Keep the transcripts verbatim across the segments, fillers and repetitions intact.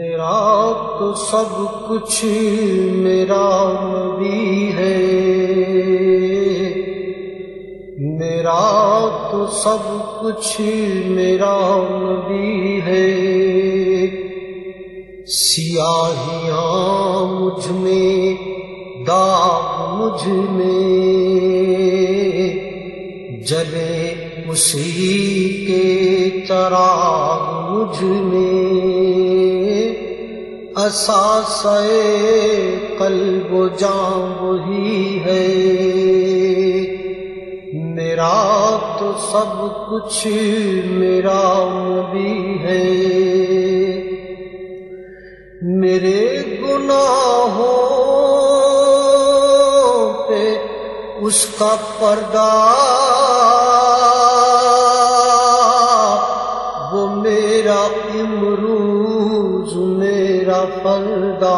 میرا تو سب کچھ میرا نبی ہے، میرا تو سب کچھ میرا نبی ہے۔ سیاہیاں مجھ میں، داغ مجھ میں، جلے اسی کے چراغ مجھ میں۔ اثاثہ قلب و جان وہی ہے، میرا تو سب کچھ میرا نبی ہے۔ میرے گناہوں پہ اس کا پردہ، وہ میرا امروز میرا فردا۔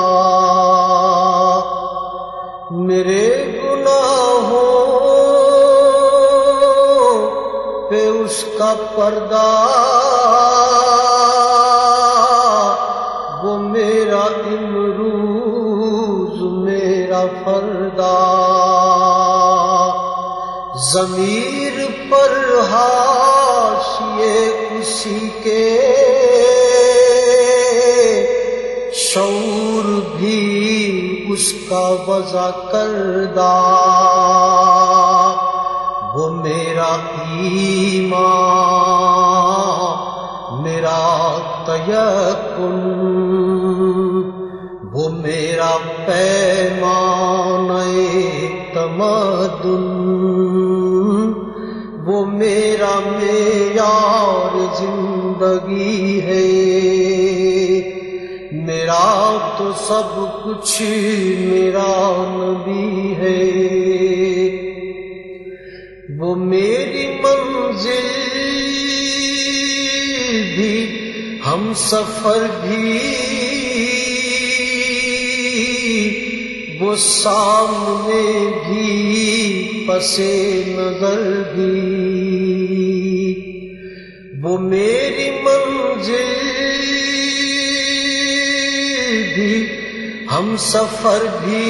میرے گناہوں پہ اس کا پردہ، وہ میرا امروز میرا فردا۔ ضمیر پر حاشیے اسی کے، شعور بھی اس کا وضع کردہ۔ وہ میرا ایمان، میرا تیقن، وہ میرا پیمانہ تمدن، وہ میرا معیار زندگی ہے۔ میرا تو سب کچھ میرا نبی ہے۔ وہ میری منزل بھی، ہم سفر بھی، وہ سامنے بھی، پس نظر بھی۔ وہ میری منزل بھی، ہم سفر بھی،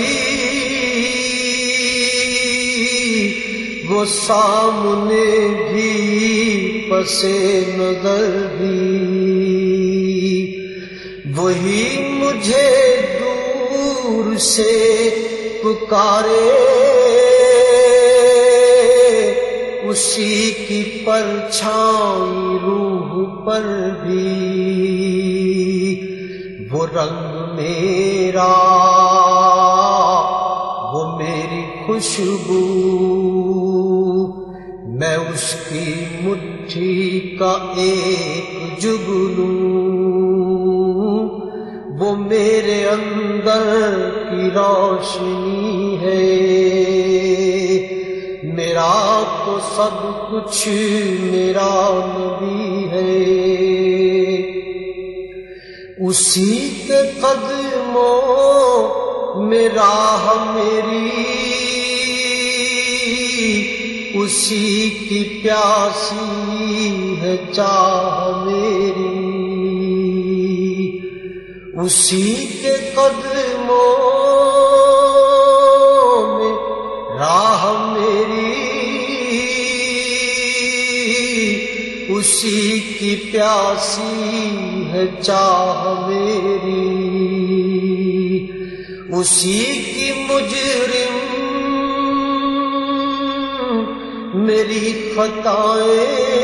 وہ سامنے بھی، پس نظر بھی۔ وہی مجھے دور سے پکارے، اسی کی پرچھائی روح پر بھی۔ وہ رنگ میرا، وہ میری خوشبو، میں اس کی مٹھی کا ایک جگنوں۔ وہ میرے اندر کی روشنی ہے، میرا تو سب کچھ میرا نبی ہے۔ اسی کے قدموں میں راہ میری، اسی کی پیاسی ہے چاہ میری۔ اسی کے قدموں میں راہ میری، اسی کی پیاسی ہے چاہ میری۔ اسی کی مجرم میری خطائیں،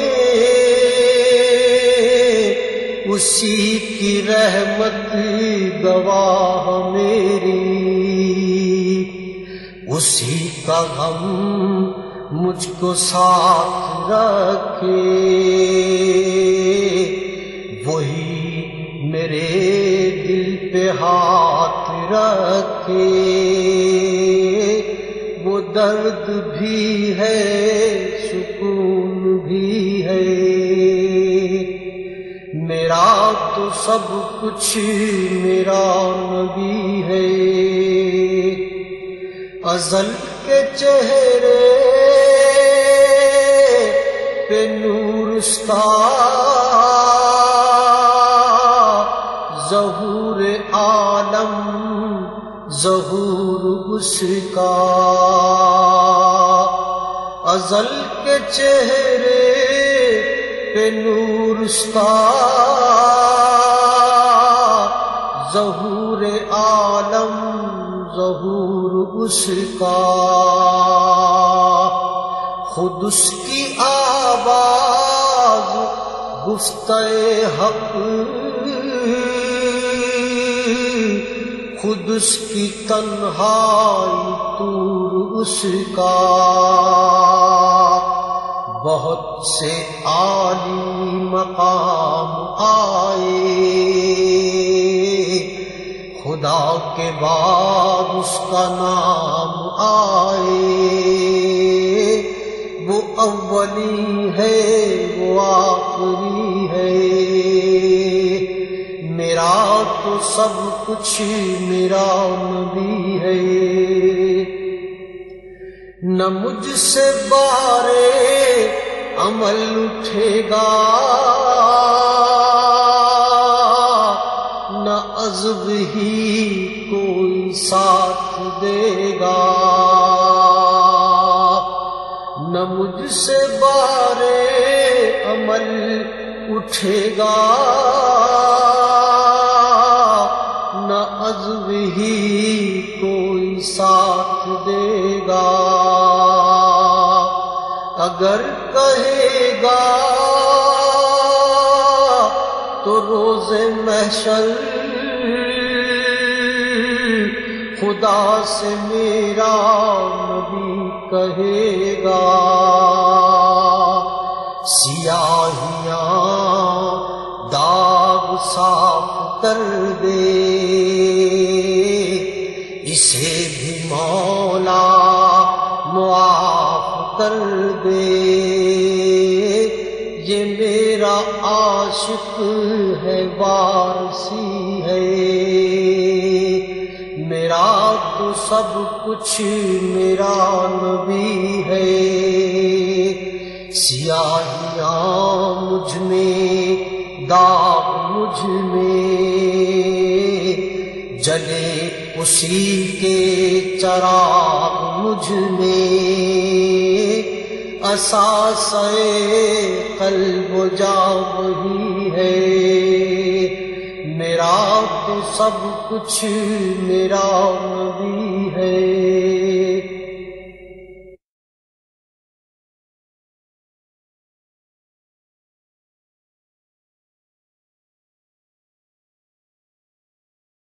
اسی کی رحمت گواہ میری۔ اسی کا غم مجھ کو ساتھ رکھے، وہی میرے دل پہ ہاتھ رکھے۔ وہ درد بھی ہے، سکون بھی ہے، میرا تو سب کچھ میرا نبی ہے۔ ازل کے چہرے پہ نور اس کا، ظہور عالم ظہور اس کا، ازل کے چہرے پہ نور اس کا، ظہور عالم ظہور اس کا، خود اس کی آواز گفتہ حق، خود اس کی تنہائی طور اس کا، بہت سے عالی مقام آئے، خدا کے بعد اس کا نام آئے، وہ اولی ہے وہ آخری ہے، میرا تو سب کچھ میرا نبی ہے، نہ مجھ سے بارے عمل اٹھے گا، نہ عزب ہی کوئی ساتھ دے گا، نہ مجھ سے بارے عمل اٹھے گا، نہ عزب ہی کوئی ساتھ دے گا، اگر کہے گا تو روز محشر خدا سے میرا نبی کہے گا، سیاہیاں داغ صاف کر دے، اسے بھی مولا معاف کر دے، یہ میرا عاشق ہے وارثی ہے، میرا تو سب کچھ میرا نبی ہے، سیاہیاں مجھ میں داغ مجھ میں، جلے اسی کے چراغ مجھ میں، اساسِ قلب و جاں وہی ہے، میرا تو سب کچھ میرا نبی ہے۔